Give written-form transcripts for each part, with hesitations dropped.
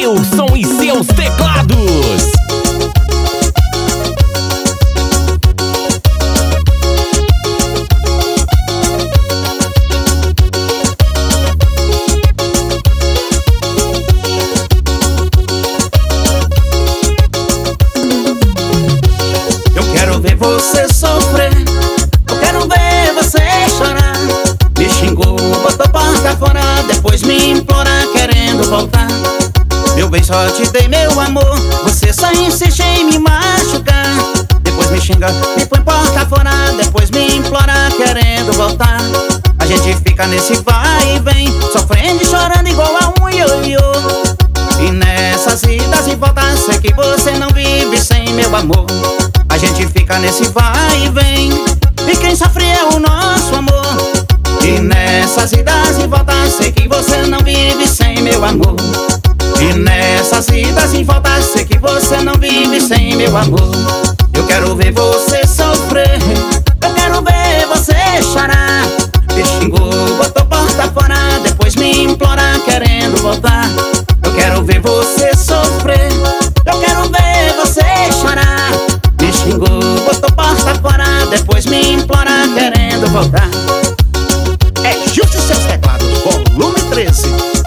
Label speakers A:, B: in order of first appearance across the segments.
A: Wilson e seus teclados.
B: Eu quero ver você sofrer, eu quero ver você chorar. Me xingou, botou porta fora, depois me implora querendo voltar. Meu bem, só te dei meu amor, você só insiste em me machucar. Depois me xinga, me põe porta fora, depois me implora querendo voltar. A gente fica nesse vai e vem, sofrendo e chorando igual a um ioiô. E nessas idas e voltas, sei que você não vive sem meu amor. A gente fica nesse vai e vem, e quem sofre é o nosso amor. E nessas idas e voltas, sei que você não vive sem meu amor. E nessas idas e voltas, sei que você não vive sem meu amor. Eu quero ver você sofrer, eu quero ver você chorar. Me xingou, botou porta fora, depois me implora querendo voltar. Eu quero ver você sofrer, eu quero ver você chorar. Me xingou, botou porta fora, depois me implora querendo voltar. É Justo e seus teclados, volume 13.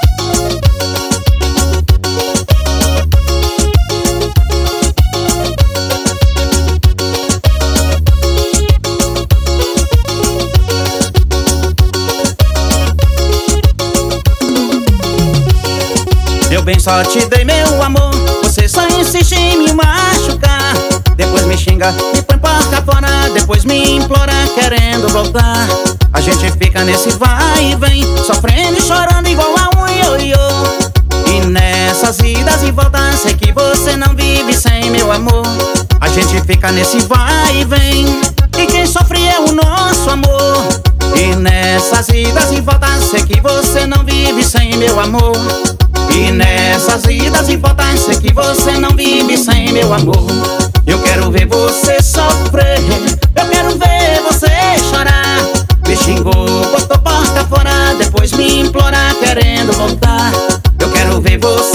B: Meu bem, só te dei meu amor, você só insiste em me machucar. Depois me xinga, me põe porta fora, depois me implora querendo voltar. A gente fica nesse vai e vem, sofrendo e chorando igual a um ioiô. E nessas idas e voltas, sei que você não vive sem meu amor. A gente fica nesse vai e vem, e quem sofre é o nosso amor. E nessas idas e voltas, sei que você não vive sem meu amor. E nessas idas e voltas, sei que você não vive sem meu amor. Eu quero ver você sofrer, eu quero ver você chorar. Me xingou, botou porta fora, depois me implora querendo voltar. Eu quero ver você